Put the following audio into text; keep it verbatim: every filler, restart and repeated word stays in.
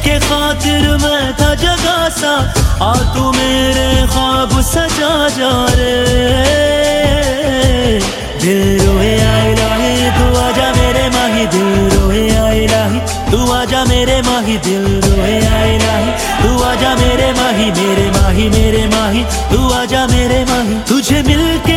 के खातिर मैं था जगा सा, आ तू मेरे ख्वाब सजा जा रे। दिल रोए आए लाही तू आजा मेरे माही, दिल रोए आए लाही तू आजा मेरे माही, दिल रोए आए लाही तू आजा मेरे माही, मेरे माही मेरे माही तू आजा मेरे माही। तुझे मिलके